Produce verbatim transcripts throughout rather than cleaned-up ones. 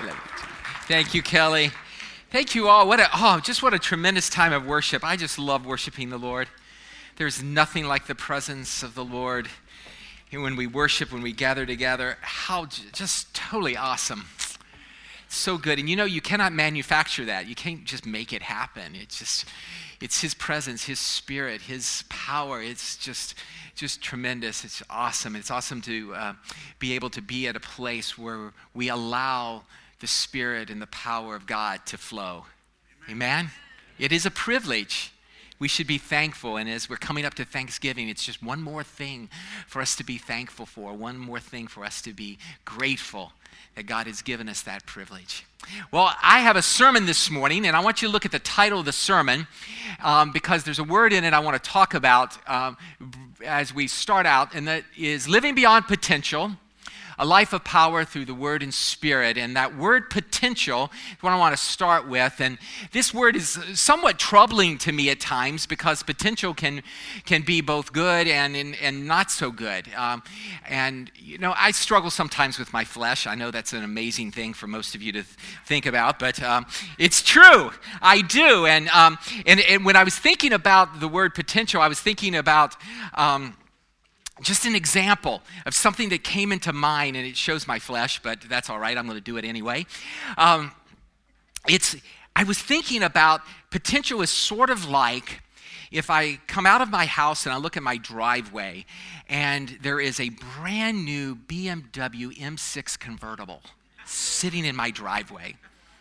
I love you. Thank you, Kelly. Thank you all. What a, oh, just what a tremendous time of worship. I just love worshiping the Lord. There's nothing like the presence of the Lord. And when we worship, when we gather together, how just totally awesome. It's so good. And you know, you cannot manufacture that. You can't just make it happen. It's just, it's His presence, His Spirit, His power. It's just, just tremendous. It's awesome. It's awesome to uh, be able to be at a place where we allow the Spirit and the power of God to flow. Amen? Amen? It is a privilege. We should be thankful, and as we're coming up to Thanksgiving, it's just one more thing for us to be thankful for, one more thing for us to be grateful that God has given us that privilege. Well, I have a sermon this morning, and I want you to look at the title of the sermon um, because there's a word in it I want to talk about um, as we start out, and that is living beyond potential. A life of power through the Word and Spirit. And that word potential is what I want to start with. And this word is somewhat troubling to me at times because potential can can be both good and and, and not so good. Um, and, you know, I struggle sometimes with my flesh. I know that's an amazing thing for most of you to th- think about, but um, it's true. I do. And, um, and, and when I was thinking about the word potential, I was thinking about... Um, Just an example of something that came into mind, and it shows my flesh, but that's all right. I'm going to do it anyway. Um, it's. I was thinking about potential is sort of like if I come out of my house and I look at my driveway, and there is a brand new B M W M six convertible sitting in my driveway.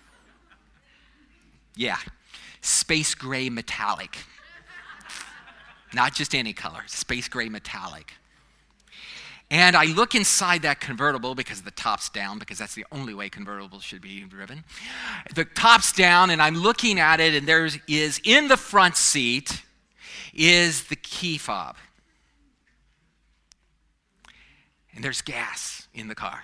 Yeah, space gray metallic. Not just any color, space gray metallic. And I look inside that convertible because the top's down, because that's the only way convertibles should be driven. The top's down, and I'm looking at it, and there is, in the front seat, is the key fob. And there's gas in the car.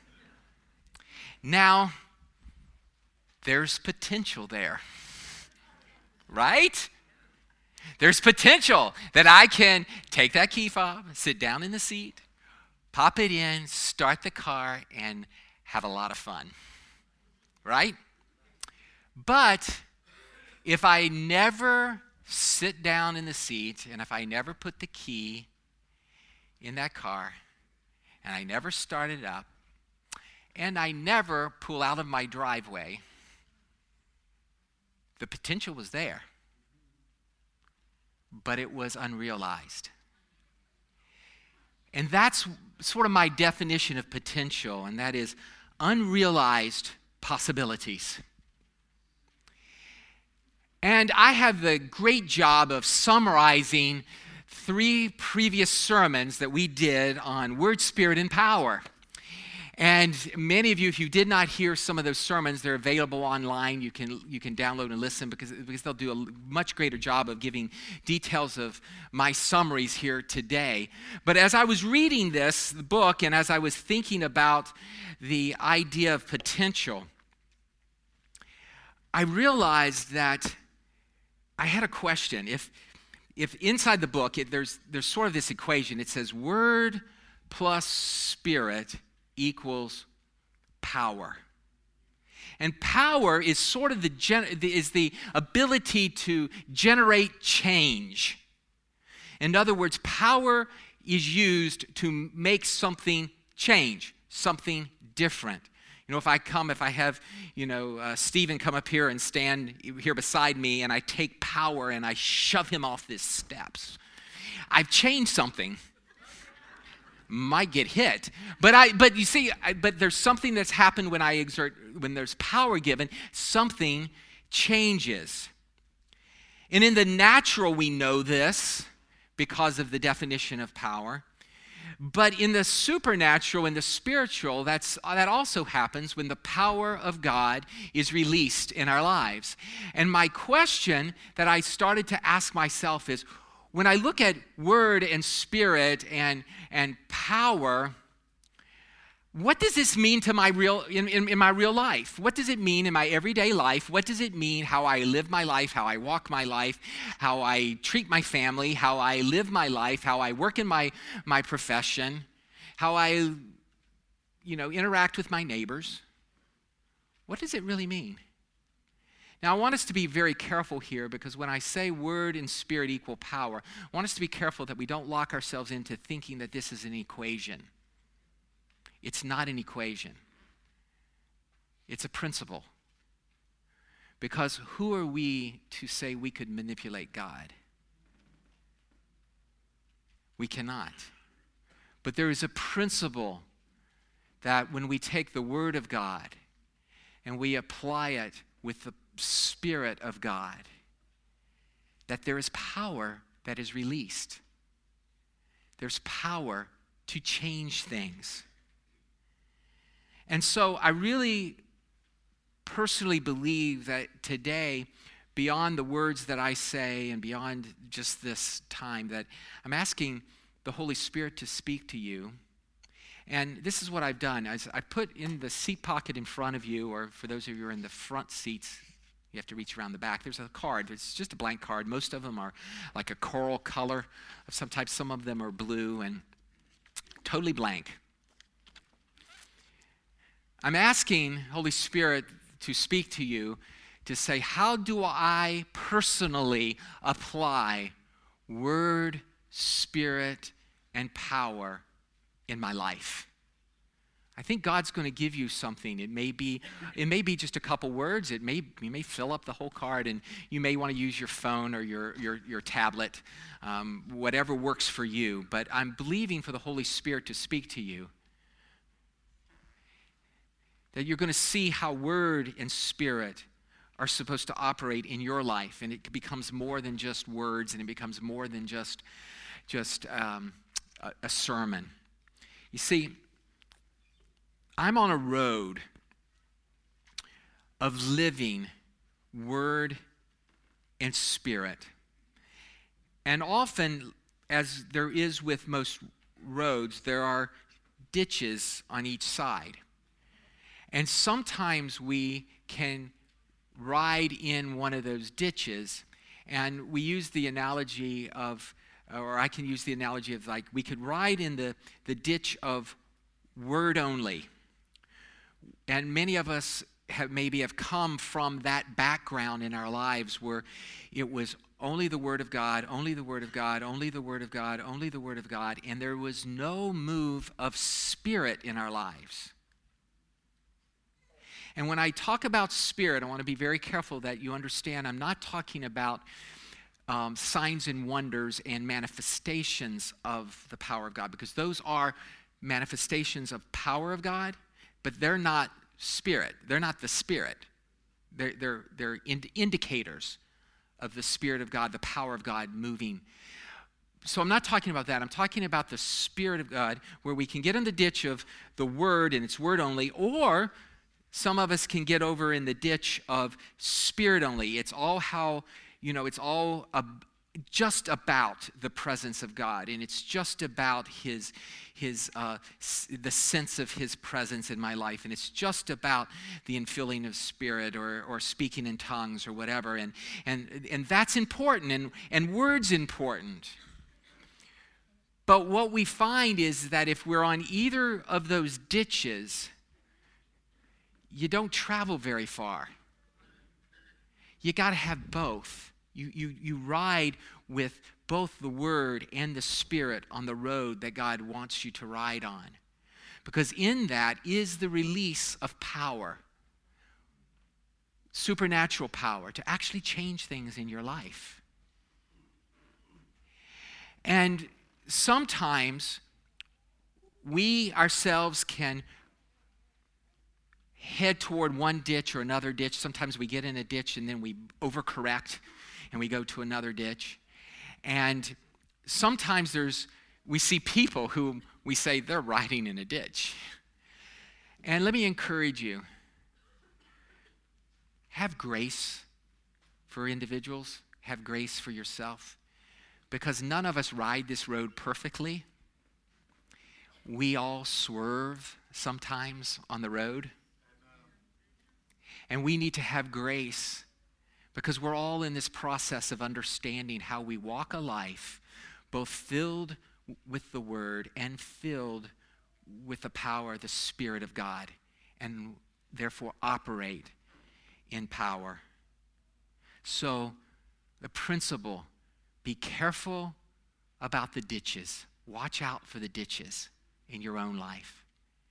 Now, there's potential there, right? There's potential that I can take that key fob, sit down in the seat, pop it in, start the car, and have a lot of fun, right? But if I never sit down in the seat, and if I never put the key in that car, and I never start it up, and I never pull out of my driveway, the potential was there, but it was unrealized. And that's sort of my definition of potential, and that is unrealized possibilities. And I have the great job of summarizing three previous sermons that we did on Word, Spirit, and Power. And many of you, if you did not hear some of those sermons, they're available online. You can you can download and listen because, because they'll do a much greater job of giving details of my summaries here today. But as I was reading this book and as I was thinking about the idea of potential, I realized that I had a question. If if inside the book, it, there's there's sort of this equation. It says Word plus Spirit equals power. And power is sort of the gen- is the ability to generate change. In other words, power is used to make something change, something different. You know, if I come, if I have, you know, uh, Stephen come up here and stand here beside me, and I take power and I shove him off these steps, I've changed something. Might get hit, but I. But you see, I, but there's something that's happened when I exert, when there's power given, something changes. And in the natural, we know this because of the definition of power. But in the supernatural, in the spiritual, that's that also happens when the power of God is released in our lives. And my question that I started to ask myself is, when I look at Word and Spirit and, and power, what does this mean to my real in, in, in my real life? What does it mean in my everyday life? What does it mean how I live my life, how I walk my life, how I treat my family, how I live my life, how I work in my, my profession, how I, you know, interact with my neighbors? what does it really mean? Now, I want us to be very careful here because when I say word and spirit equal power, I want us to be careful that we don't lock ourselves into thinking that this is an equation. It's not an equation. It's a principle. Because who are we to say we could manipulate God? We cannot. But there is a principle that when we take the Word of God and we apply it with the Spirit of God, that there is power that is released. There's power to change things. And so I really personally believe that today, beyond the words that I say and beyond just this time, that I'm asking the Holy Spirit to speak to you. And this is what I've done. As I put in the seat pocket in front of you, or for those of you who are in the front seats, you have to reach around the back. There's a card. It's just a blank card. Most of them are like a coral color of some type. Some of them are blue and totally blank. I'm asking Holy Spirit to speak to you to say, how do I personally apply word, spirit, and power in my life? I think God's going to give you something. It may be, it may be just a couple words. It may, you may fill up the whole card, and you may want to use your phone or your your, your tablet, um, whatever works for you. But I'm believing for the Holy Spirit to speak to you, that you're going to see how word and spirit are supposed to operate in your life, and it becomes more than just words, and it becomes more than just just um, a, a sermon. You see, I'm on a road of living word and spirit. And often, as there is with most roads, there are ditches on each side. And sometimes we can ride in one of those ditches, and we use the analogy of, or I can use the analogy of, like, we could ride in the, the ditch of word only. And many of us have maybe have come from that background in our lives where it was only the Word of God, only the Word of God, only the Word of God, only the Word of God, and there was no move of spirit in our lives. And when I talk about spirit, I want to be very careful that you understand I'm not talking about um, signs and wonders and manifestations of the power of God, because those are manifestations of power of God, but they're not spirit. They're not the Spirit. They're, they're, they're ind- indicators of the Spirit of God, the power of God moving. So I'm not talking about that. I'm talking about the Spirit of God, where we can get in the ditch of the Word and it's Word only, or some of us can get over in the ditch of spirit only. It's all how, you know, it's all ab- just about the presence of God, and it's just about His, His, uh, s- the sense of His presence in my life, and it's just about the infilling of Spirit, or or speaking in tongues, or whatever, and and and that's important, and and words important. But what we find is that if we're on either of those ditches, you don't travel very far. You got to have both. You, you, you ride with both the Word and the Spirit on the road that God wants you to ride on. Because in that is the release of power, supernatural power, to actually change things in your life. And sometimes we ourselves can head toward one ditch or another ditch. Sometimes we get in a ditch and then we overcorrect and we go to another ditch. And sometimes there's we see people who we say they're riding in a ditch. And let me encourage you, have grace for individuals, have grace for yourself, because none of us ride this road perfectly. We all swerve sometimes on the road. And we need to have grace, because we're all in this process of understanding how we walk a life both filled with the Word and filled with the power, the Spirit of God. And therefore operate in power. So the principle, be careful about the ditches. Watch out for the ditches in your own life.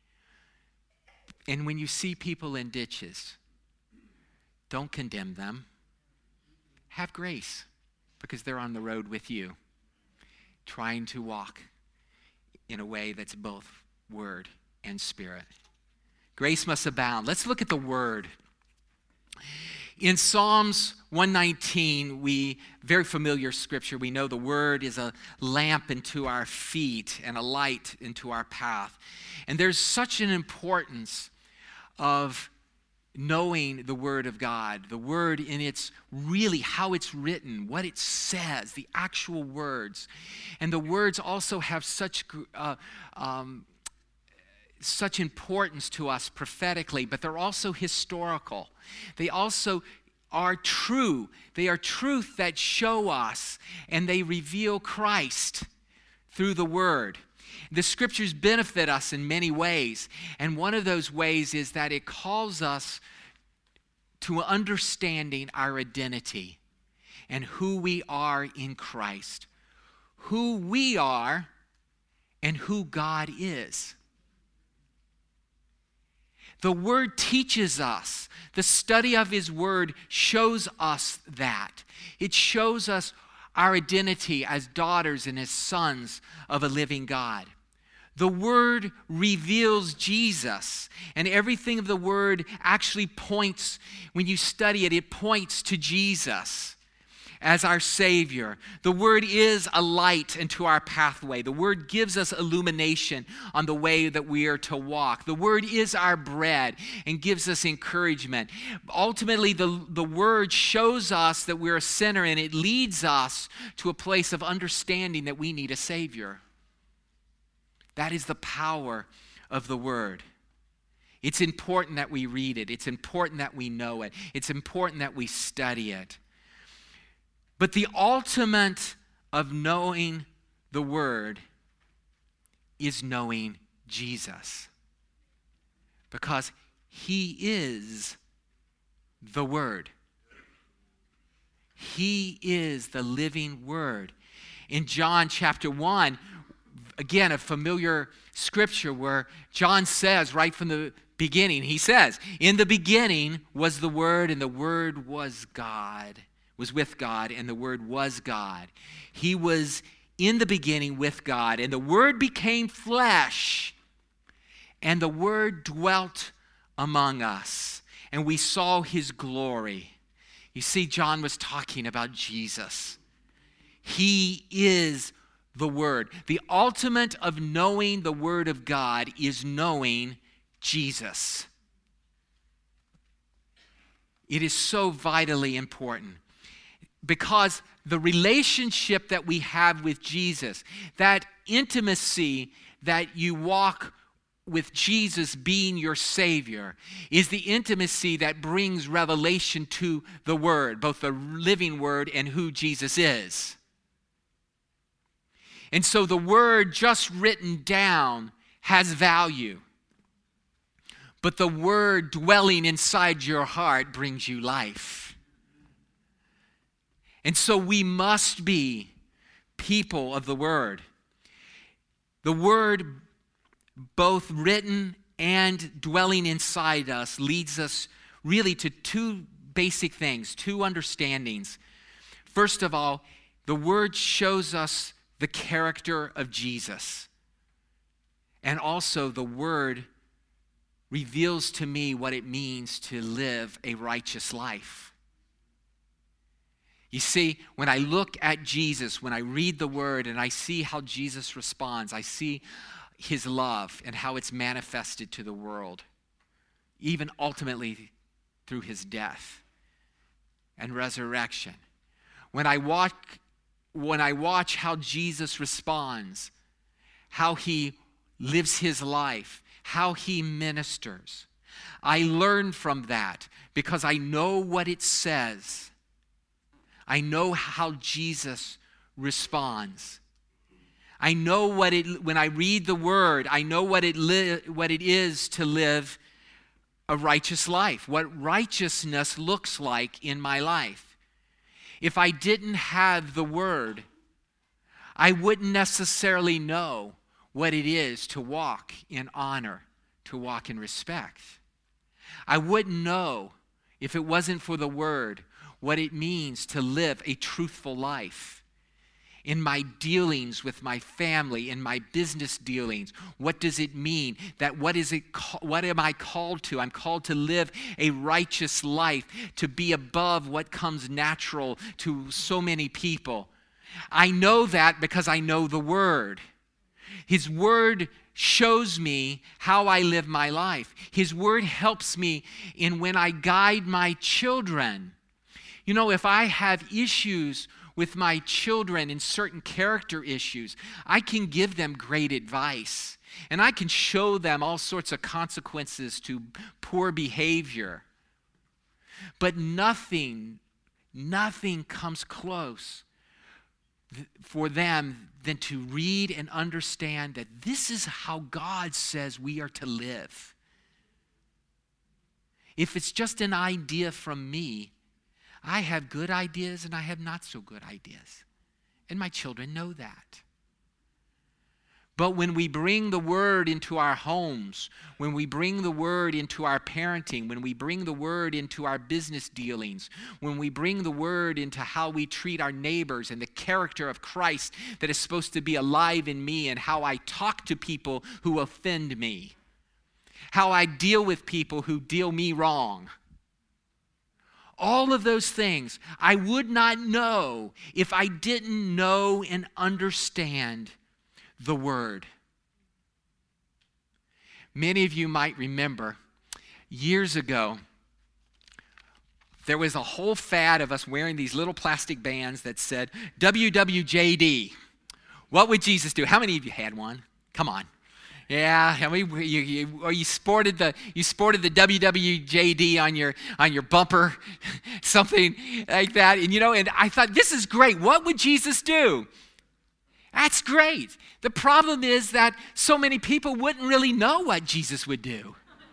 And when you see people in ditches, don't condemn them. Have grace, because they're on the road with you, trying to walk in a way that's both word and spirit. Grace must abound. Let's look at the word. In Psalms one nineteen, we, very familiar scripture, we know the word is a lamp unto our feet and a light into our path. And there's such an importance of knowing the word of God, the word in its really how it's written, what it says, the actual words. And the words also have such uh, um, such importance to us prophetically, but they're also historical. They also are true. They are truth that show us, and they reveal Christ through the word. The scriptures benefit us in many ways, and one of those ways is that it calls us to understanding our identity and who we are in Christ, who we are and who God is. The Word teaches us. The study of His Word shows us that. It shows us our identity as daughters and as sons of a living God. The Word reveals Jesus, and everything of the Word actually points, when you study it, it points to Jesus as our Savior. The Word is a light into our pathway. The Word gives us illumination on the way that we are to walk. The Word is our bread and gives us encouragement. Ultimately, the, the Word shows us that we're a sinner, and it leads us to a place of understanding that we need a Savior. That is the power of the Word. It's important that we read it. It's important that we know it. It's important that we study it. But the ultimate of knowing the Word is knowing Jesus. Because He is the Word. He is the living Word. In John chapter one, again, a familiar scripture where John says right from the beginning, he says, in the beginning was the Word, and the Word was God. was with God, and the Word was God. He was in the beginning with God, and the Word became flesh, and the Word dwelt among us, and we saw His glory. You see, John was talking about Jesus. He is the Word. The ultimate of knowing the Word of God is knowing Jesus. It is so vitally important. Because the relationship that we have with Jesus, that intimacy that you walk with Jesus being your Savior, is the intimacy that brings revelation to the Word, both the living Word and who Jesus is. And so the Word just written down has value. But the Word dwelling inside your heart brings you life. And so we must be people of the Word. The Word, both written and dwelling inside us, leads us really to two basic things, two understandings. First of all, the Word shows us the character of Jesus. And also the Word reveals to me what it means to live a righteous life. You see, when I look at Jesus, when I read the Word and I see how Jesus responds, I see His love and how it's manifested to the world, even ultimately through His death and resurrection. When I watch, when I watch how Jesus responds, how He lives His life, how He ministers, I learn from that because I know what it says. I know how Jesus responds. I know what it, when I read the Word, I know what it li- what it is to live a righteous life, what righteousness looks like in my life. If I didn't have the Word, I wouldn't necessarily know what it is to walk in honor, to walk in respect. I wouldn't know, if it wasn't for the Word, what it means to live a truthful life. In my dealings with my family, in my business dealings, what does it mean? That what is it? What am I called to? I'm called to live a righteous life, to be above what comes natural to so many people. I know that because I know the Word. His Word shows me how I live my life. His Word helps me in when I guide my children. You know, if I have issues with my children in certain character issues, I can give them great advice. And I can show them all sorts of consequences to poor behavior. But nothing, nothing comes close for them than to read and understand that this is how God says we are to live. If it's just an idea from me, I have good ideas and I have not so good ideas. And my children know that. But when we bring the Word into our homes, when we bring the Word into our parenting, when we bring the Word into our business dealings, when we bring the Word into how we treat our neighbors and the character of Christ that is supposed to be alive in me and how I talk to people who offend me, how I deal with people who deal me wrong, all of those things I would not know if I didn't know and understand the Word. Many of you might remember years ago, there was a whole fad of us wearing these little plastic bands that said W W J D. What would Jesus do? How many of you had one? Come on. Yeah, I mean, you, you, or you sported the you sported the W W J D on your on your bumper, something like that. And you know, and I thought, this is great. What would Jesus do? That's great. The problem is that so many people wouldn't really know what Jesus would do.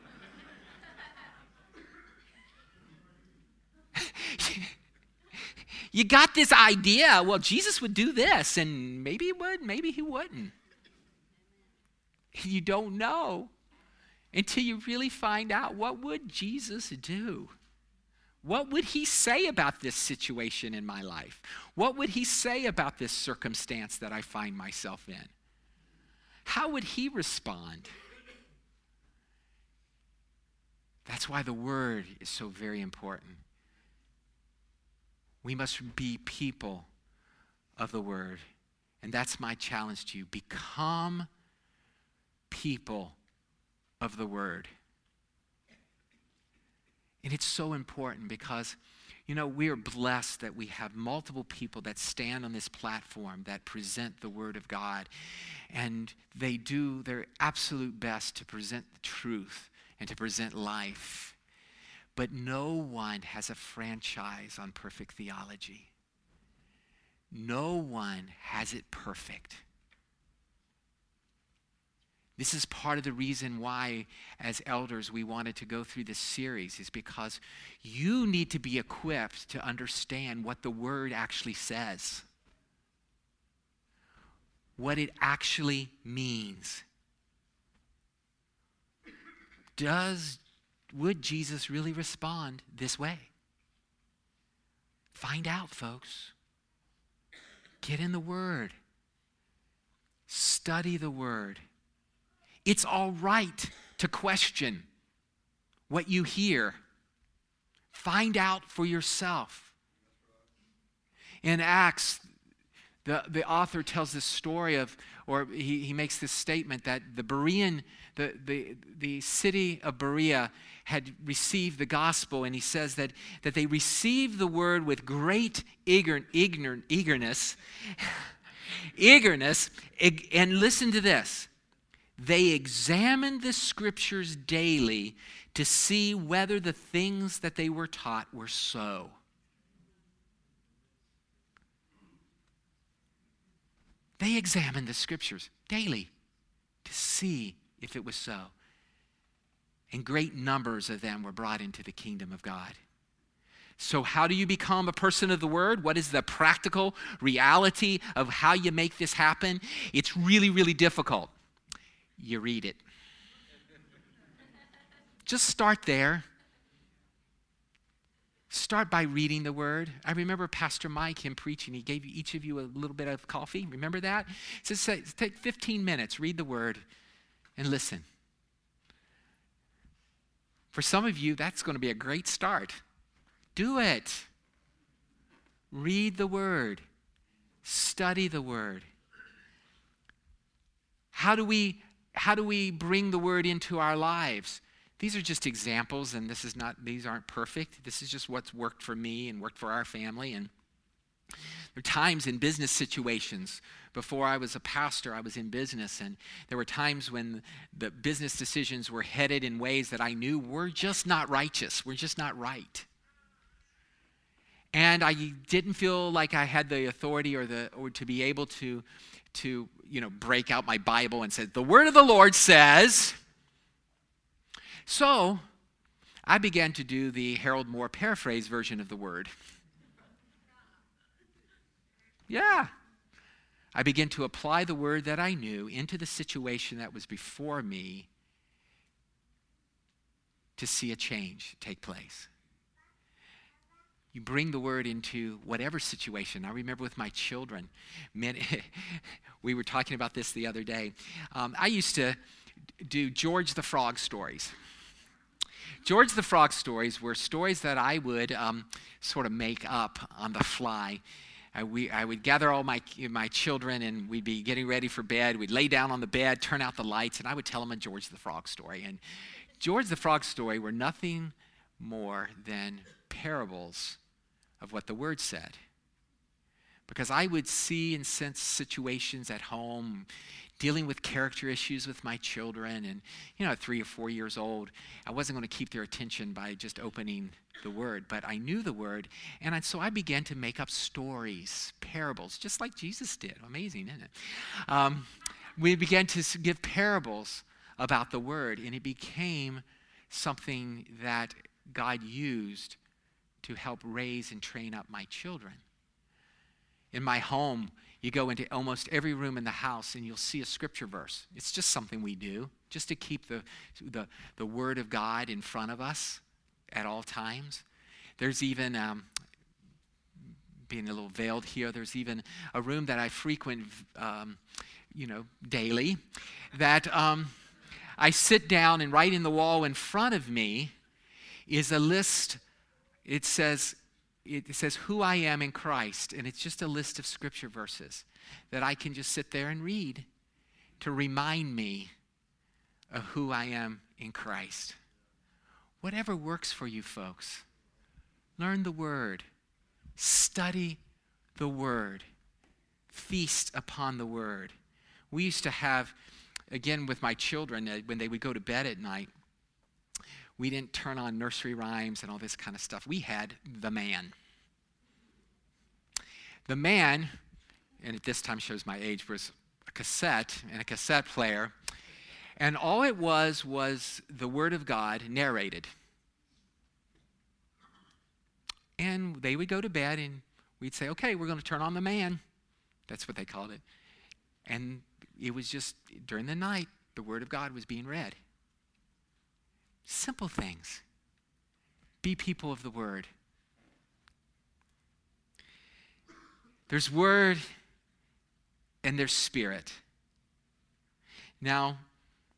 You got this idea, well, Jesus would do this, and maybe he would, maybe he wouldn't. You don't know until you really find out, what would Jesus do? What would he say about this situation in my life? What would he say about this circumstance that I find myself in? How would he respond? That's why the Word is so very important. We must be people of the Word. And that's my challenge to you. Become people of the Word. And it's so important because, you know, we are blessed that we have multiple people that stand on this platform that present the Word of God. And they do their absolute best to present the truth and to present life. But no one has a franchise on perfect theology. No one has it perfect. This is part of the reason why, as elders, we wanted to go through this series, is because you need to be equipped to understand what the Word actually says, what it actually means. Does, would Jesus really respond this way? Find out, folks. Get in the Word. Study the Word. It's all right to question what you hear. Find out for yourself. In Acts, the, the author tells this story of, or he, he makes this statement that the Berean, the, the, the city of Berea had received the gospel, and he says that, that they received the word with great eager, eager, eagerness, eagerness, and listen to this. They examined the scriptures daily to see whether the things that they were taught were so. They examined the scriptures daily to see if it was so. and great numbers of them were brought into the kingdom of God. So how do you become a person of the word? What is the practical reality of how you make this happen? It's really, really difficult. You read it. Just start there. Start by reading the word. I remember Pastor Mike, him preaching, he gave each of you a little bit of coffee. Remember that? He says, take fifteen minutes, read the word, and listen. For some of you, that's going to be a great start. Do it. Read the word. Study the word. How do we, how do we bring the word into our lives? These are just examples, and this is not, these aren't perfect. This is just what's worked for me and worked for our family. And there are times in business situations, before I was a pastor, I was in business, and there were times when the business decisions were headed in ways that I knew were just not righteous, were just not right. And I didn't feel like I had the authority or the or to be able to, to you know, break out my Bible and say, the word of the Lord says. So I began to do the Harold Moore paraphrase version of the word. Yeah. I began to apply the word that I knew into the situation that was before me to see a change take place. You bring the word into whatever situation. I remember with my children, man, we were talking about this the other day. Um, I used to do George the Frog stories. George the Frog stories were stories that I would um, sort of make up on the fly. I, we, I would gather all my my children, and we'd be getting ready for bed. We'd lay down on the bed, turn out the lights, and I would tell them a George the Frog story. And George the Frog story were nothing more than parables of what the word said. Because I would see and sense situations at home, dealing with character issues with my children, and you know, at three or four years old, I wasn't going to keep their attention by just opening the word, but I knew the word, and I, so I began to make up stories, parables, just like Jesus did. Amazing, isn't it? Um, we began to give parables about the word, and it became something that God used to help raise and train up my children. In my home, you go into almost every room in the house and you'll see a scripture verse. It's just something we do, just to keep the, the, the word of God in front of us at all times. There's even, um, being a little veiled here, there's even a room that I frequent, um, you know, daily, that um, I sit down, and right in the wall in front of me is a list. It says, It says who I am in Christ, and it's just a list of scripture verses that I can just sit there and read to remind me of who I am in Christ. Whatever works for you folks, learn the word, study the word, feast upon the word. We used to have, again with my children, uh, when they would go to bed at night, we didn't turn on nursery rhymes and all this kind of stuff. We had The Man. The Man, and at this time shows my age, was a cassette and a cassette player. And all it was was the Word of God narrated. And they would go to bed and we'd say, okay, we're going to turn on The Man. That's what they called it. And it was just, during the night, the Word of God was being read. Simple things. Be people of the word. There's word and there's spirit. Now,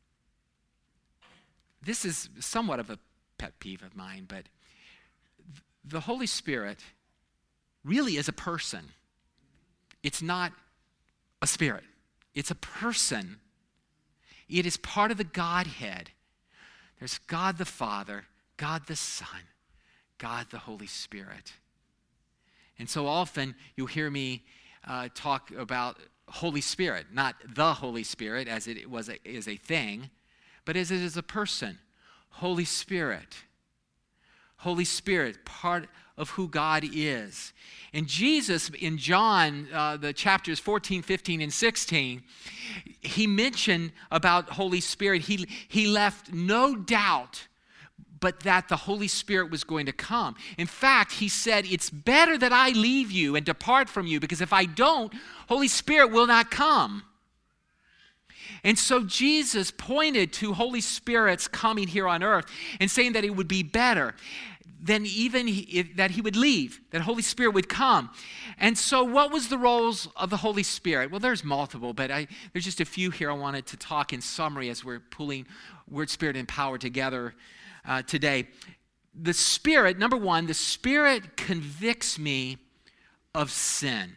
this is somewhat of a pet peeve of mine, but the Holy Spirit really is a person. It's not a spirit. It's a person. It is part of the Godhead. There's God the Father, God the Son, God the Holy Spirit. And so often you'll hear me uh, talk about Holy Spirit, not the Holy Spirit as it was a, is a thing, but as it is a person. Holy Spirit, Holy Spirit, part of who God is. And Jesus, in John, uh, the chapters fourteen, fifteen, and sixteen, he mentioned about Holy Spirit. He, he left no doubt but that the Holy Spirit was going to come. In fact, he said, it's better that I leave you and depart from you, because if I don't, Holy Spirit will not come. And so Jesus pointed to Holy Spirit's coming here on earth and saying that it would be better than even he, that he would leave, that Holy Spirit would come. And so what was the roles of the Holy Spirit? Well, there's multiple, but I, there's just a few here I wanted to talk in summary as we're pulling Word, Spirit, and Power together uh, today. The Spirit, number one, the Spirit convicts me of sin.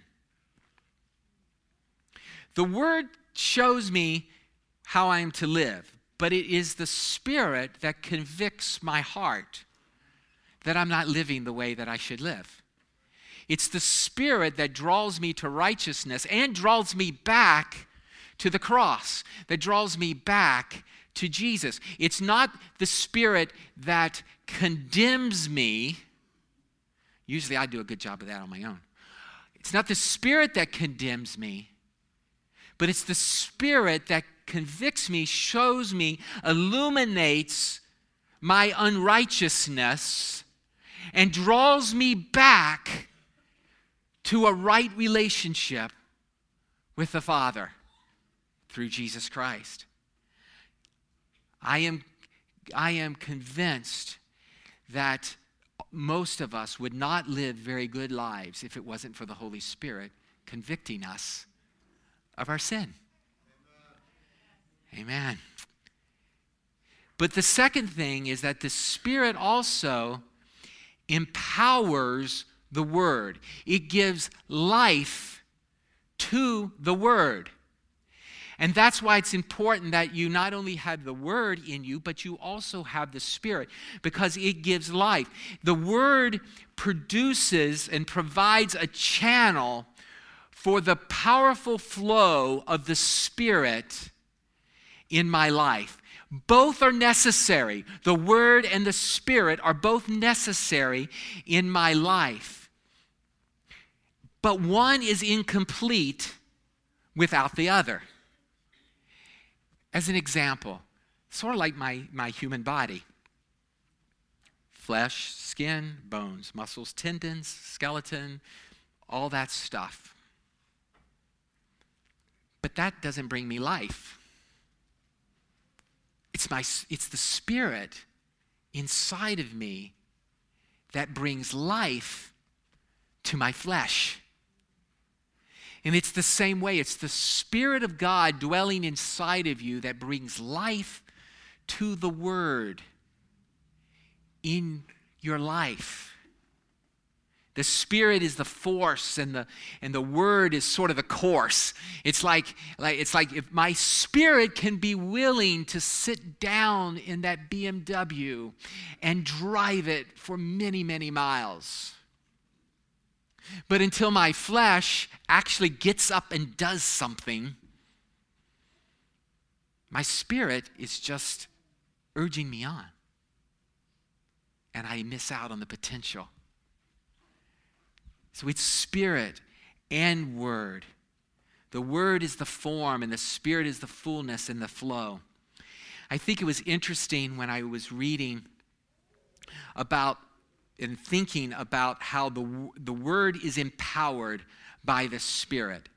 The Word shows me how I am to live, but it is the Spirit that convicts my heart that I'm not living the way that I should live. It's the Spirit that draws me to righteousness and draws me back to the cross, that draws me back to Jesus. It's not the Spirit that condemns me. Usually I do a good job of that on my own. It's not the Spirit that condemns me, but it's the Spirit that convicts me, shows me, illuminates my unrighteousness, and draws me back to a right relationship with the Father through Jesus Christ. I am, I am convinced that most of us would not live very good lives if it wasn't for the Holy Spirit convicting us of our sin. Amen. Amen. But the second thing is that the Spirit also empowers the Word. It gives life to the Word. And that's why it's important that you not only have the Word in you, but you also have the Spirit, because it gives life. The Word produces and provides a channel for the powerful flow of the Spirit in my life. Both are necessary. The Word and the Spirit are both necessary in my life. But one is incomplete without the other. As an example, sort of like my, my human body. Flesh, skin, bones, muscles, tendons, skeleton, all that stuff. But that doesn't bring me life. It's my, it's the Spirit inside of me that brings life to my flesh. And it's the same way. It's the Spirit of God dwelling inside of you that brings life to the Word in your life. The Spirit is the force, and the and the Word is sort of the course. It's like, like it's like if my spirit can be willing to sit down in that B M W and drive it for many, many miles. But until my flesh actually gets up and does something, my spirit is just urging me on. And I miss out on the potential. So it's Spirit and Word. The Word is the form, and the Spirit is the fullness and the flow. I think it was interesting when I was reading about and thinking about how the, the Word is empowered by the Spirit.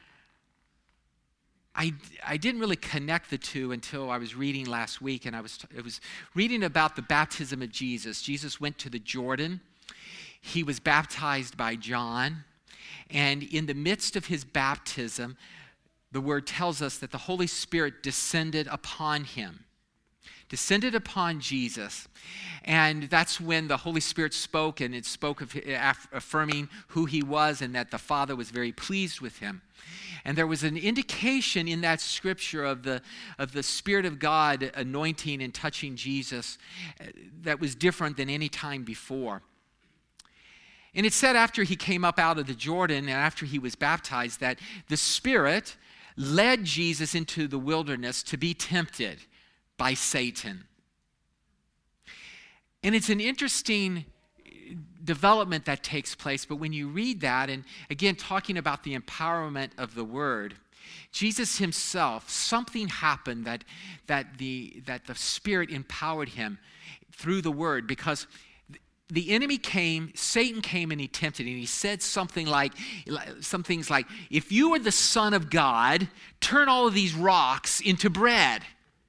I, I didn't really connect the two until I was reading last week, and I was, I was reading about the baptism of Jesus. Jesus went to the Jordan. He was baptized by John, and in the midst of his baptism, the Word tells us that the Holy Spirit descended upon him, descended upon Jesus, and that's when the Holy Spirit spoke, and it spoke of affirming who he was and that the Father was very pleased with him. And there was an indication in that scripture of the, of the Spirit of God anointing and touching Jesus that was different than any time before. And it said after he came up out of the Jordan and after he was baptized that the Spirit led Jesus into the wilderness to be tempted by Satan. And it's an interesting development that takes place, but when you read that, and again, talking about the empowerment of the word, Jesus himself, something happened that, that, the, that the Spirit empowered him through the word, because the enemy came, Satan came and he tempted, and he said something like, some things like, if you are the Son of God, turn all of these rocks into bread.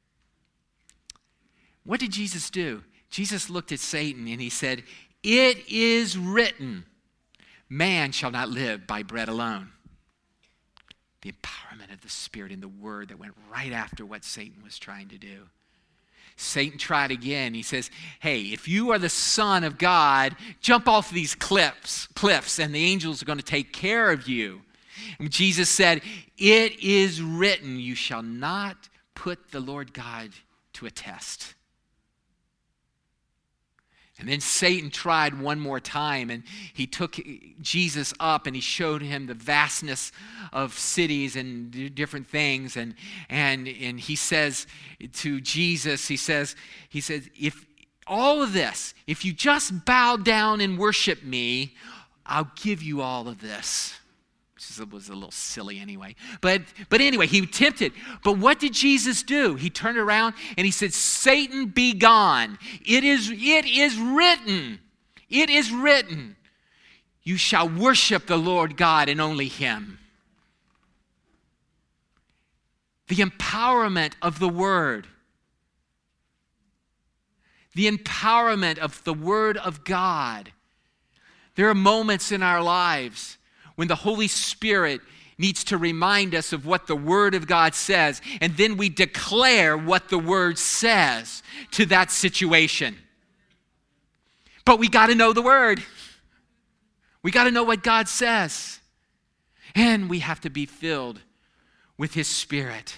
What did Jesus do? Jesus looked at Satan and he said, it is written, man shall not live by bread alone. The empowerment of the Spirit in the word that went right after what Satan was trying to do. Satan tried again. He says, hey, if you are the Son of God, jump off these cliffs, cliffs, and the angels are going to take care of you. And Jesus said, it is written, you shall not put the Lord God to a test. And then Satan tried one more time, and he took Jesus up and he showed him the vastness of cities and different things. And, and, and he says to Jesus, he says, he says, if all of this, if you just bow down and worship me, I'll give you all of this. Which was a little silly anyway. But, but anyway, he tempted. But what did Jesus do? He turned around and he said, Satan, be gone. It is, it is written. It is written. You shall worship the Lord God and only him. The empowerment of the word. The empowerment of the word of God. There are moments in our lives when the Holy Spirit needs to remind us of what the Word of God says, and then we declare what the Word says to that situation. But we got to know the Word. We got to know what God says. And we have to be filled with His Spirit.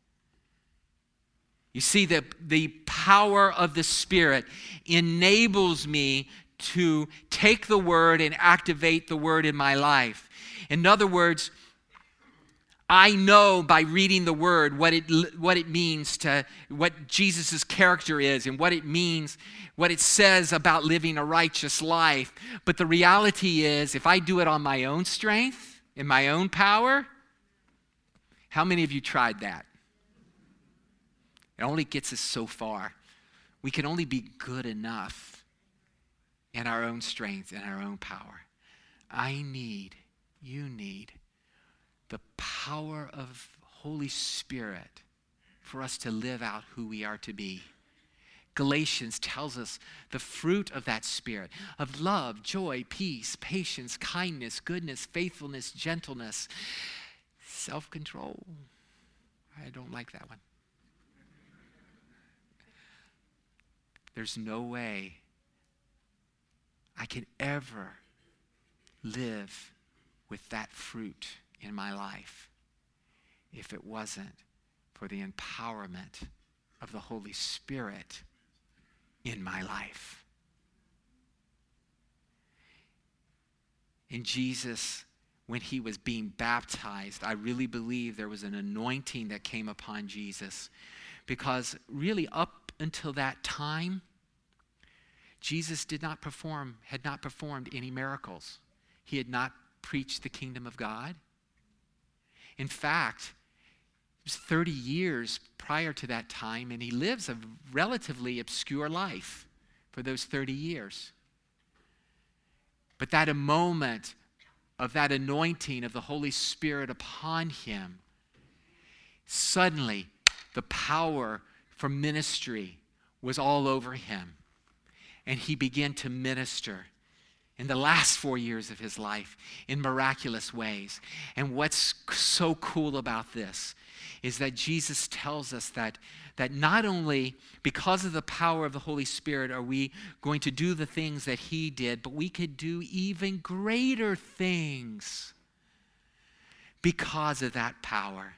You see, the, the power of the Spirit enables me to take the word and activate the word in my life. In other words, I know by reading the word what it what it means to, what Jesus' character is and what it means, what it says about living a righteous life. But the reality is, if I do it on my own strength, in my own power, how many of you tried that? It only gets us so far. We can only be good enough in our own strength and our own power. I need, you need the power of Holy Spirit for us to live out who we are to be. Galatians tells us the fruit of that Spirit, of love, joy, peace, patience, kindness, goodness, faithfulness, gentleness, self-control. I don't like that one. There's no way I can ever live with that fruit in my life if it wasn't for the empowerment of the Holy Spirit in my life. In Jesus, when he was being baptized, I really believe there was an anointing that came upon Jesus, because really up until that time, Jesus did not perform, had not performed any miracles. He had not preached the kingdom of God. In fact, it was thirty years prior to that time, and he lives a relatively obscure life for those thirty years. But that a moment of that anointing of the Holy Spirit upon him, suddenly the power for ministry was all over him. And he began to minister in the last four years of his life in miraculous ways. And what's so cool about this is that Jesus tells us that, that not only because of the power of the Holy Spirit are we going to do the things that he did, but we could do even greater things because of that power.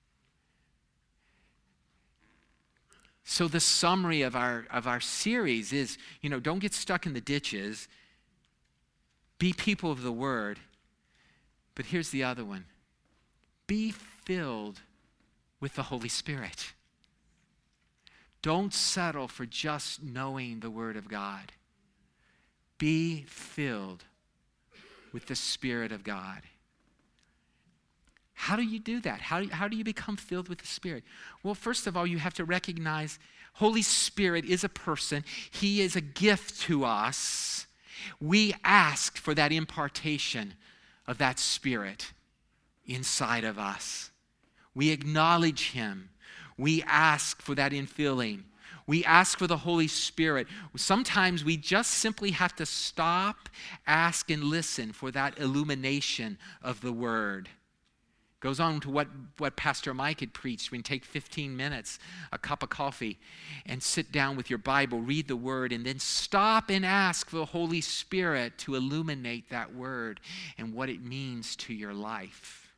So the summary of our of our series is, you know, don't get stuck in the ditches. Be people of the word. But here's the other one. Be filled with the Holy Spirit. Don't settle for just knowing the Word of God. Be filled with the Spirit of God. How do you do that? How, how do you become filled with the Spirit? Well, first of all, you have to recognize Holy Spirit is a person. He is a gift to us. We ask for that impartation of that Spirit inside of us. We acknowledge Him. We ask for that infilling. We ask for the Holy Spirit. Sometimes we just simply have to stop, ask, and listen for that illumination of the Word. Goes on to what, what Pastor Mike had preached. When you take fifteen minutes, a cup of coffee, and sit down with your Bible, read the Word, and then stop and ask for the Holy Spirit to illuminate that Word and what it means to your life.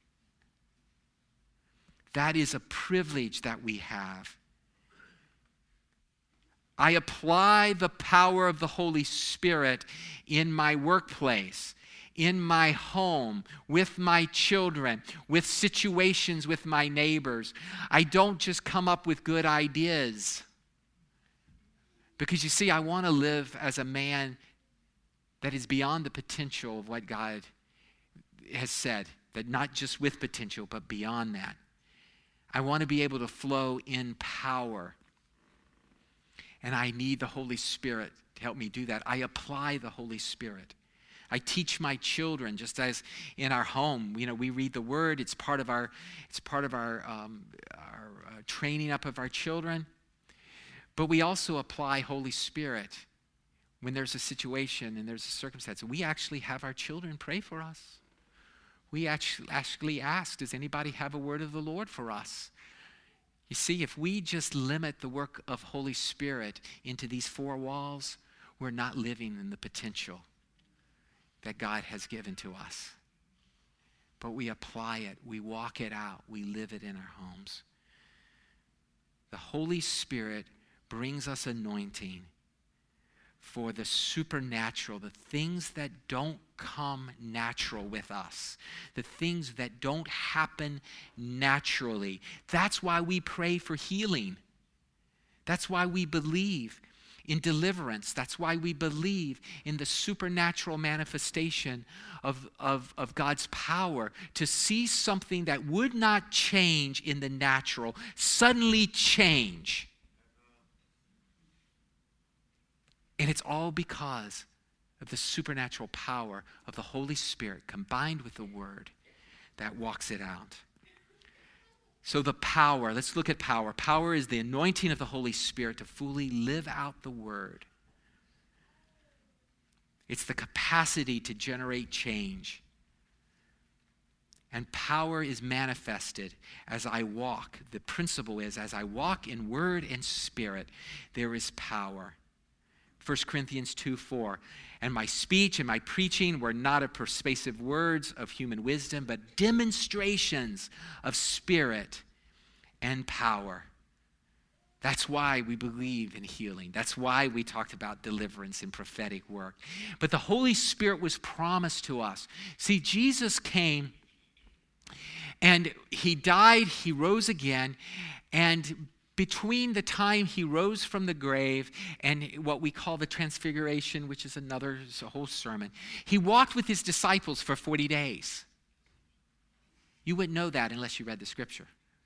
That is a privilege that we have. I apply the power of the Holy Spirit in my workplace, in my home, with my children, with situations with my neighbors. I don't just come up with good ideas. Because you see, I want to live as a man that is beyond the potential of what God has said. That not just with potential, but beyond that. I want to be able to flow in power. And I need the Holy Spirit to help me do that. I apply the Holy Spirit. I teach my children, just as in our home, you know, we read the Word. It's part of our, it's part of our, um, our uh, training up of our children. But we also apply Holy Spirit when there's a situation and there's a circumstance. We actually have our children pray for us. We actually, actually ask, does anybody have a word of the Lord for us? You see, if we just limit the work of Holy Spirit into these four walls, we're not living in the potential that God has given to us. But we apply it, we walk it out, we live it in our homes. The Holy Spirit brings us anointing for the supernatural, the things that don't come natural with us, the things that don't happen naturally. That's why we pray for healing. That's why we believe in deliverance. That's why we believe in the supernatural manifestation of, of, of God's power to see something that would not change in the natural suddenly change. And it's all because of the supernatural power of the Holy Spirit combined with the Word that walks it out. So the power, let's look at power. Power is the anointing of the Holy Spirit to fully live out the Word. It's the capacity to generate change. And power is manifested as I walk. The principle is, as I walk in Word and Spirit, there is power. First Corinthians two four, and my speech and my preaching were not of persuasive words of human wisdom, but demonstrations of spirit and power. That's why we believe in healing. That's why we talked about deliverance and prophetic work. But the Holy Spirit was promised to us. See, Jesus came and he died, he rose again, and between the time he rose from the grave and what we call the transfiguration, which is another a whole sermon, he walked with his disciples for forty days. You wouldn't know that unless you read the scripture.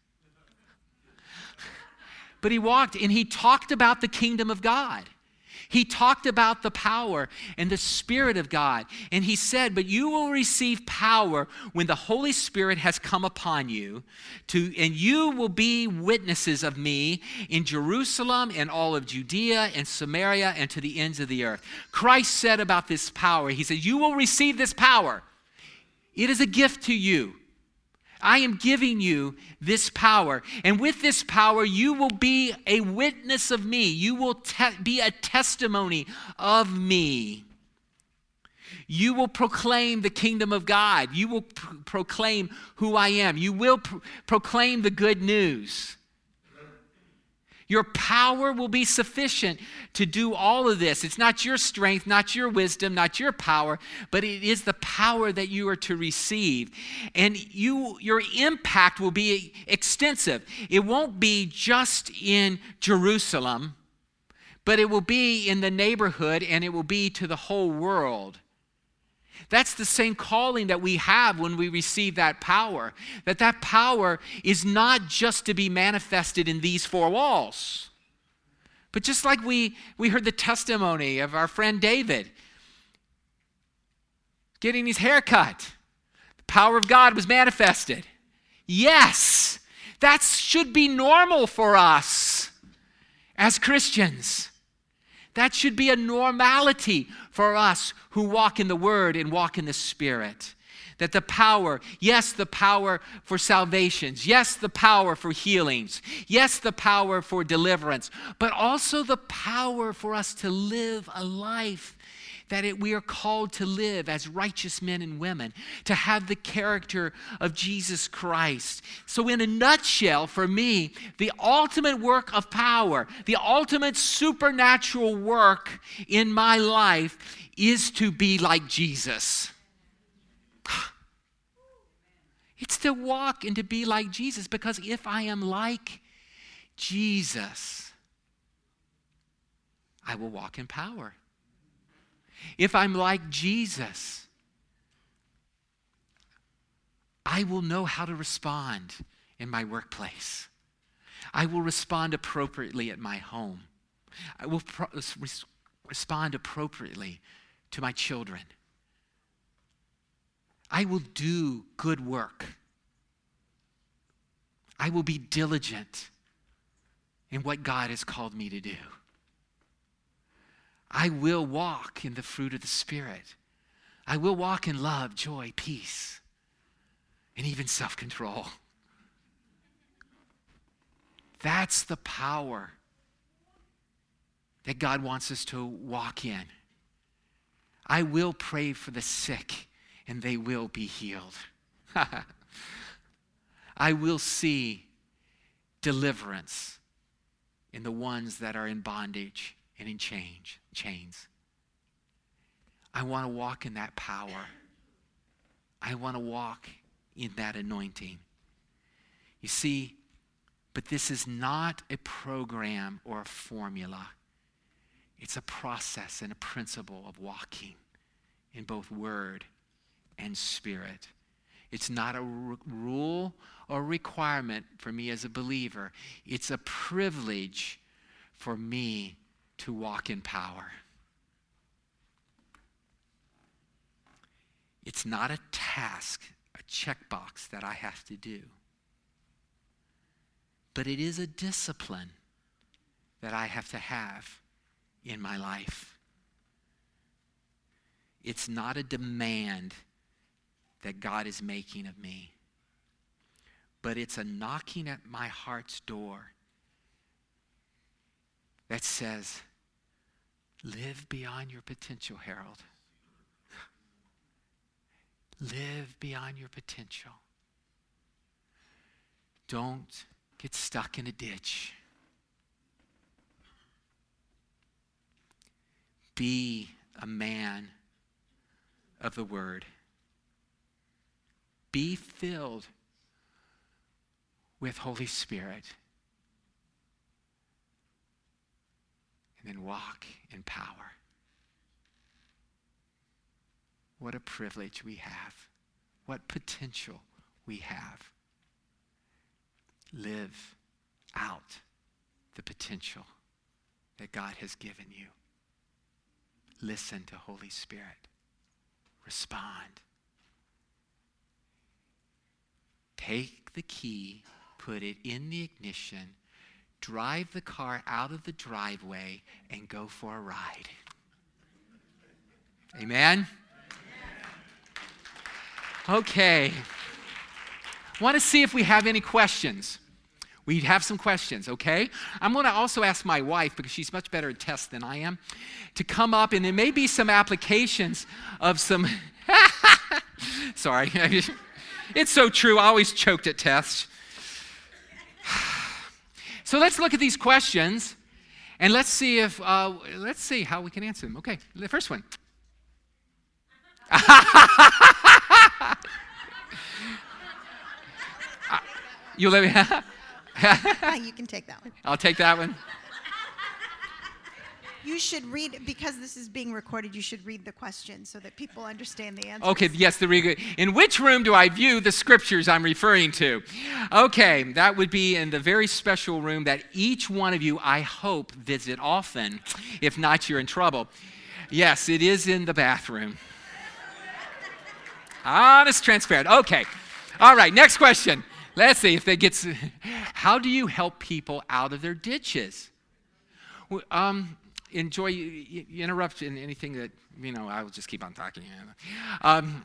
But he walked and he talked about the kingdom of God. He talked about the power and the Spirit of God. And he said, but you will receive power when the Holy Spirit has come upon you, to, and you will be witnesses of me in Jerusalem and all of Judea and Samaria and to the ends of the earth. Christ said about this power, he said, you will receive this power. It is a gift to you. I am giving you this power. And with this power, you will be a witness of me. You will te- be a testimony of me. You will proclaim the kingdom of God. You will pr- proclaim who I am. You will pr- proclaim the good news. Your power will be sufficient to do all of this. It's not your strength, not your wisdom, not your power, but it is the power that you are to receive. And you, your impact will be extensive. It won't be just in Jerusalem, but it will be in the neighborhood, and it will be to the whole world. That's the same calling that we have when we receive that power. That that power is not just to be manifested in these four walls. But just like we, we heard the testimony of our friend David getting his hair cut, the power of God was manifested. Yes, that should be normal for us as Christians. That should be a normality for us who walk in the Word and walk in the Spirit. That the power, yes, the power for salvations, yes, the power for healings, yes, the power for deliverance, but also the power for us to live a life that it, we are called to live as righteous men and women, to have the character of Jesus Christ. So in a nutshell, for me, the ultimate work of power, the ultimate supernatural work in my life is to be like Jesus. It's to walk and to be like Jesus, because if I am like Jesus, I will walk in power. If I'm like Jesus, I will know how to respond in my workplace. I will respond appropriately at my home. I will pro- res- respond appropriately to my children. I will do good work. I will be diligent in what God has called me to do. I will walk in the fruit of the Spirit. I will walk in love, joy, peace, and even self-control. That's the power that God wants us to walk in. I will pray for the sick, and they will be healed. I will see deliverance in the ones that are in bondage and in change, chains. I want to walk in that power. I want to walk in that anointing. You see, but this is not a program or a formula. It's a process and a principle of walking in both word and spirit. It's not a r- rule or requirement for me as a believer. It's a privilege for me to walk in power. It's not a task, a checkbox that I have to do. But it is a discipline that I have to have in my life. It's not a demand that God is making of me, but it's a knocking at my heart's door that says, live beyond your potential, Harold. Live beyond your potential. Don't get stuck in a ditch. Be a man of the word. Be filled with Holy Spirit. And then walk in power. What a privilege we have. What potential we have. Live out the potential that God has given you. Listen to Holy Spirit. Respond. Take the key, put it in the ignition, drive the car out of the driveway, and go for a ride. Amen? Okay. I want to see if we have any questions. We have some questions, okay? I'm going to also ask my wife, because she's much better at tests than I am, to come up, and there may be some applications of some... Sorry. It's so true. I always choked at tests. so let's look at these questions, and let's see if, uh, let's see how we can answer them. Okay, the first one. uh, you let me, You can take that one. I'll take that one. You should read, because this is being recorded, you should read the question so that people understand the answer. Okay, yes, the re- in which room do I view the scriptures I'm referring to? Okay, that would be in the very special room that each one of you, I hope, visit often. If not, you're in trouble. Yes, it is in the bathroom. Honest, transparent. Okay. All right, next question. Let's see if they get... How do you help people out of their ditches? Um... Enjoy, you, you interrupt in anything that, you know, I will just keep on talking. Um,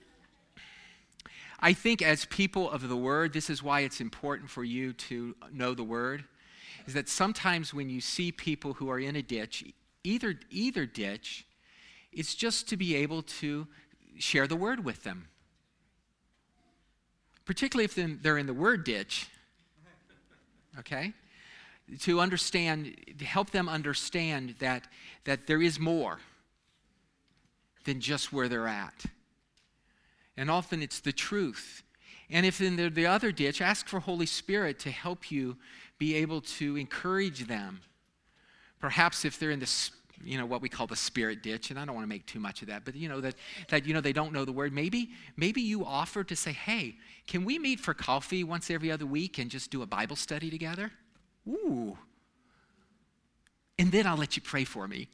I think as people of the Word, this is why it's important for you to know the Word, is that sometimes when you see people who are in a ditch, either, either ditch, it's just to be able to share the Word with them. Particularly if they're in the Word ditch, okay? To understand, to help them understand that, that there is more than just where they're at. And often it's the truth. And if in the, the other ditch, ask for Holy Spirit to help you be able to encourage them. Perhaps if they're in the, you know, what we call the spirit ditch, and I don't want to make too much of that, but you know, that, that you know, they don't know the word. Maybe, maybe you offer to say, hey, can we meet for coffee once every other week and just do a Bible study together? Ooh. And then I'll let you pray for me.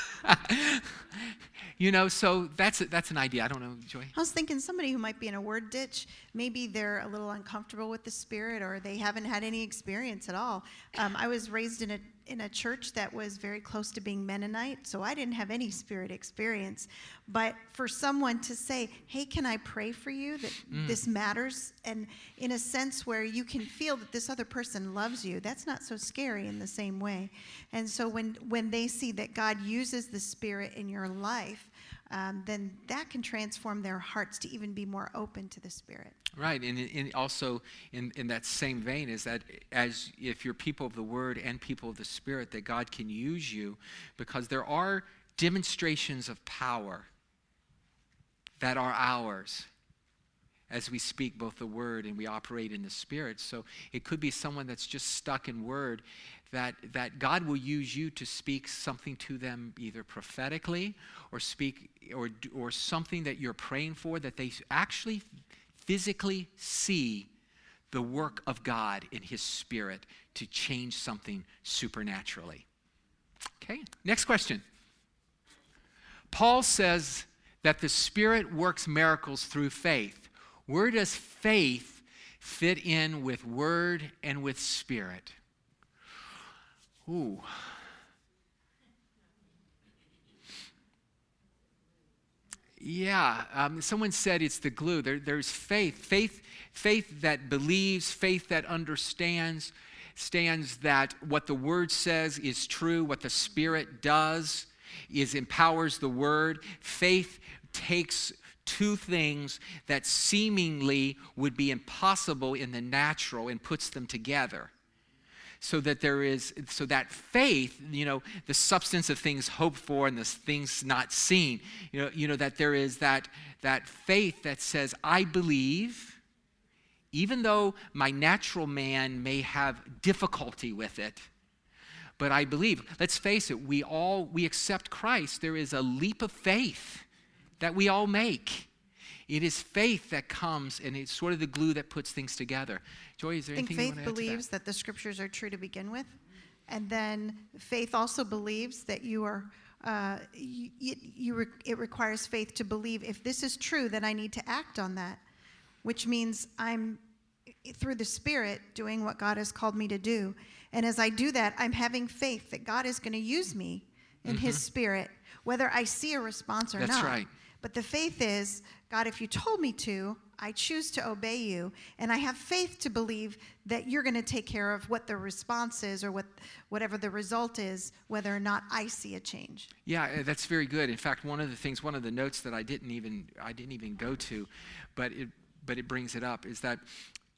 You know, so that's that's an idea. I don't know, Joy. I was thinking somebody who might be in a word ditch, maybe they're a little uncomfortable with the Spirit, or they haven't had any experience at all. Um, I was raised in a in a church that was very close to being Mennonite, so I didn't have any Spirit experience. But for someone to say, hey, can I pray for you, that mm. this matters, and in a sense where you can feel that this other person loves you, that's not so scary in the same way. And so when, when they see that God uses the Spirit in your life, Um, then that can transform their hearts to even be more open to the Spirit. Right, and, and also in, in that same vein is that as if you're people of the Word and people of the Spirit, that God can use you, because there are demonstrations of power that are ours as we speak both the Word and we operate in the Spirit. So it could be someone that's just stuck in Word, that that God will use you to speak something to them, either prophetically or speak or or something that you're praying for, that they actually physically see the work of God in His Spirit to change something supernaturally. Okay, next question. Paul says that the Spirit works miracles through faith. Where does faith fit in with Word and with Spirit? Ooh. Yeah, um, someone said it's the glue. There, there's faith, faith, faith that believes, faith that understands, stands that what the Word says is true, what the Spirit does is empowers the Word. Faith takes two things that seemingly would be impossible in the natural and puts them together. So that there is, so that faith, you know, the substance of things hoped for and the things not seen, you know, you know that there is that that faith that says, I believe, even though my natural man may have difficulty with it, but I believe. Let's face it, we all, we accept Christ. There is a leap of faith that we all make. It is faith that comes, and it's sort of the glue that puts things together. Joy, is there anything you want to add to that? I think faith believes that the Scriptures are true to begin with, and then faith also believes that you are. Uh, you, you re- it requires faith to believe if this is true, then I need to act on that, which means I'm through the Spirit doing what God has called me to do, and as I do that, I'm having faith that God is going to use me in mm-hmm. His Spirit, whether I see a response or That's not. That's right. But the faith is, God, if you told me to, I choose to obey you, and I have faith to believe that you're going to take care of what the response is or what whatever the result is, whether or not I see a change. Yeah, that's very good. In fact, one of the things, one of the notes that I didn't even I didn't even go to, but it but it brings it up, is that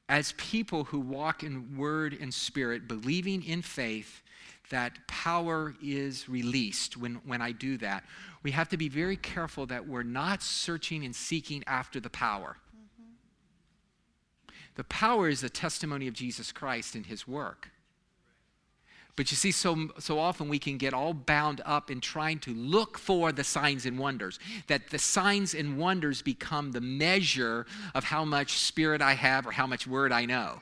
as people who walk in word and spirit, believing in faith, that power is released when, when I do that. We have to be very careful that we're not searching and seeking after the power. Mm-hmm. The power is the testimony of Jesus Christ and his work. But you see, so, so often we can get all bound up in trying to look for the signs and wonders, that the signs and wonders become the measure of how much spirit I have or how much word I know.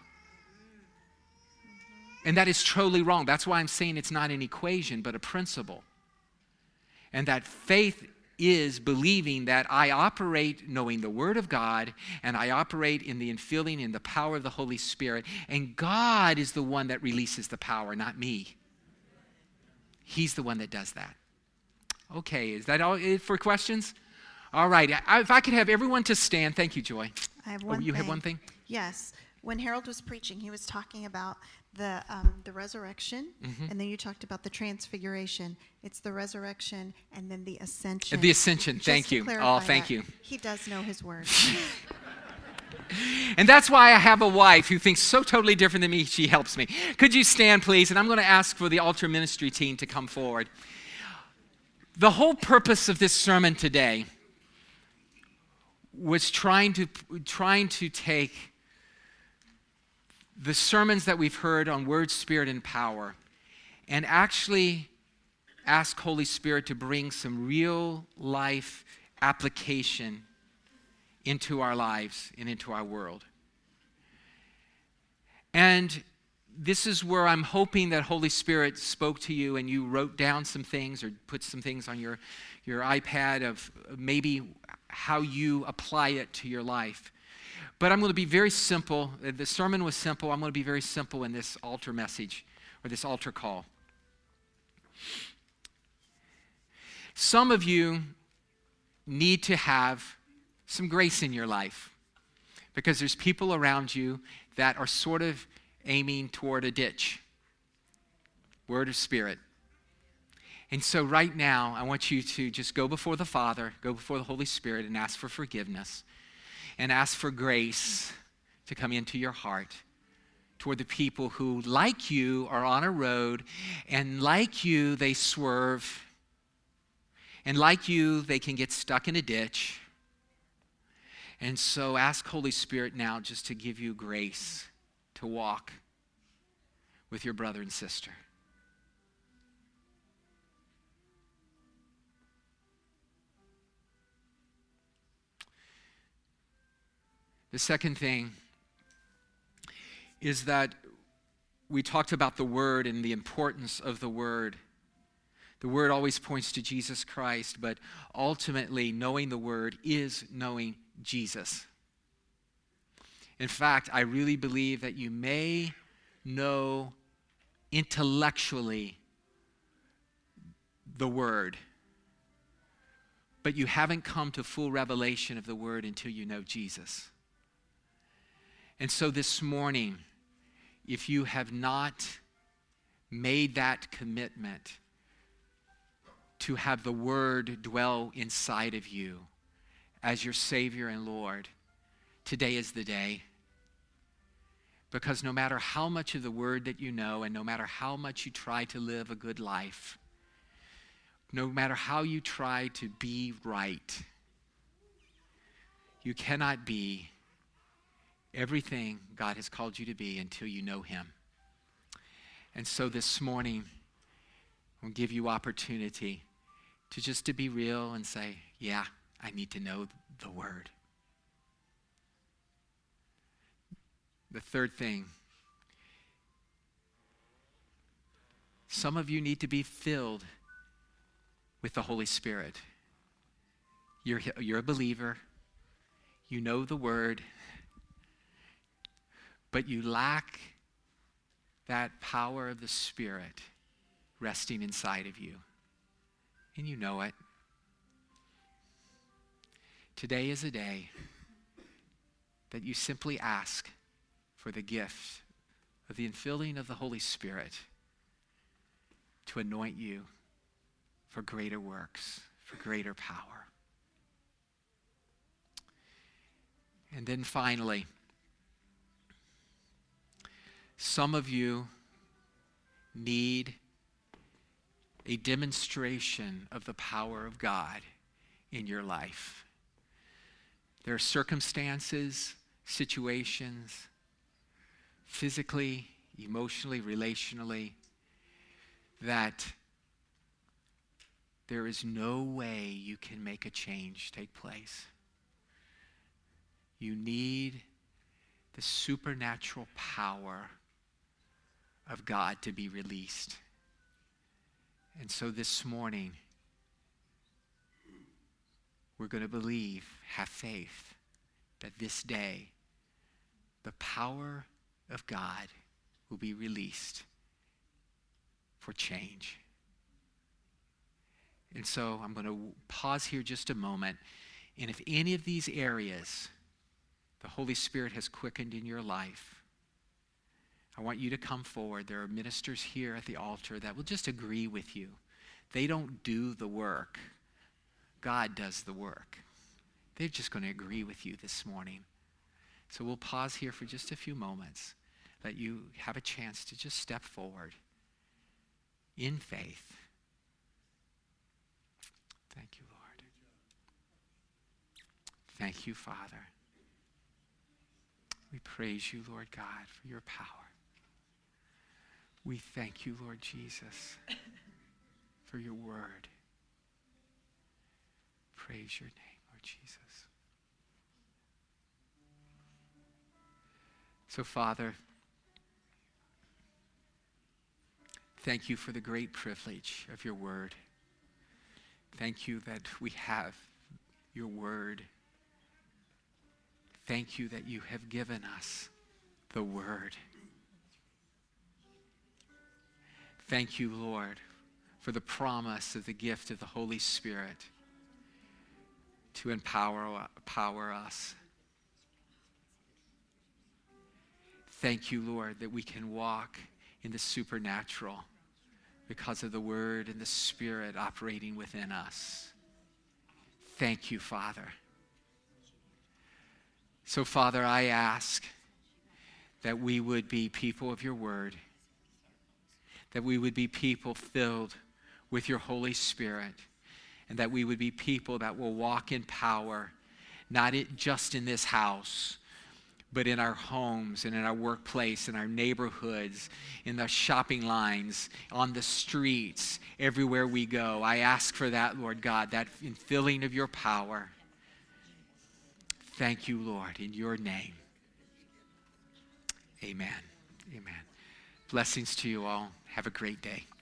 And that is totally wrong. That's why I'm saying it's not an equation, but a principle. And that faith is believing that I operate knowing the Word of God, and I operate in the infilling in the power of the Holy Spirit, and God is the one that releases the power, not me. He's the one that does that. Okay, is that all for questions? All right, I, if I could have everyone to stand. Thank you, Joy. I have one oh, you thing. have one thing? Yes. When Harold was preaching, he was talking about the um, the resurrection, mm-hmm. and then you talked about the transfiguration. It's the resurrection and then the ascension. The ascension, Just thank you. Oh, thank that, you. He does know his word. And that's why I have a wife who thinks so totally different than me. She helps me. Could you stand, please? And I'm going to ask for the altar ministry team to come forward. The whole purpose of this sermon today was trying to trying to take the sermons that we've heard on Word, Spirit, and Power, and actually ask Holy Spirit to bring some real life application into our lives and into our world. And this is where I'm hoping that Holy Spirit spoke to you and you wrote down some things or put some things on your, your iPad of maybe how you apply it to your life. But I'm going to be very simple. The sermon was simple. I'm going to be very simple in this altar message or this altar call. Some of you need to have some grace in your life because there's people around you that are sort of aiming toward a ditch, word or spirit. And so right now, I want you to just go before the Father, go before the Holy Spirit and ask for forgiveness. And ask for grace to come into your heart toward the people who, like you, are on a road, and like you, they swerve, and like you, they can get stuck in a ditch. And so ask Holy Spirit now just to give you grace to walk with your brother and sister. The second thing is that we talked about the Word and the importance of the Word. The Word always points to Jesus Christ, but ultimately knowing the Word is knowing Jesus. In fact, I really believe that you may know intellectually the Word, but you haven't come to full revelation of the Word until you know Jesus. And so this morning, if you have not made that commitment to have the Word dwell inside of you as your Savior and Lord, today is the day. Because no matter how much of the Word that you know, and no matter how much you try to live a good life, no matter how you try to be right, you cannot be everything God has called you to be until you know Him. And so this morning, we'll give you opportunity to just to be real and say, yeah, I need to know the Word. The third thing, some of you need to be filled with the Holy Spirit. You're, you're a believer. You know the Word. But you lack that power of the Spirit resting inside of you. And you know it. Today is a day that you simply ask for the gift of the infilling of the Holy Spirit to anoint you for greater works, for greater power. And then finally, Some of you need a demonstration of the power of God in your life. There are circumstances, situations, physically, emotionally, relationally, that there is no way you can make a change take place. You need the supernatural power of God to be released. And so this morning, we're going to believe, have faith, that this day, the power of God will be released for change. And so I'm going to pause here just a moment. And if any of these areas the Holy Spirit has quickened in your life, I want you to come forward. There are ministers here at the altar that will just agree with you. They don't do the work. God does the work. They're just going to agree with you this morning. So we'll pause here for just a few moments. Let you have a chance to just step forward in faith. Thank you, Lord. Thank you, Father. We praise you, Lord God, for your power. We thank you, Lord Jesus, for your word. Praise your name, Lord Jesus. So, Father, thank you for the great privilege of your word. Thank you that we have your word. Thank you that you have given us the word. Thank you, Lord, for the promise of the gift of the Holy Spirit to empower, empower us. Thank you, Lord, that we can walk in the supernatural because of the Word and the Spirit operating within us. Thank you, Father. So, Father, I ask that we would be people of your Word, that we would be people filled with your Holy Spirit, and that we would be people that will walk in power, not it just in this house, but in our homes and in our workplace, in our neighborhoods, in the shopping lines, on the streets, everywhere we go. I ask for that, Lord God, that infilling of your power. Thank you, Lord, in your name. Amen. Amen. Blessings to you all. Have a great day.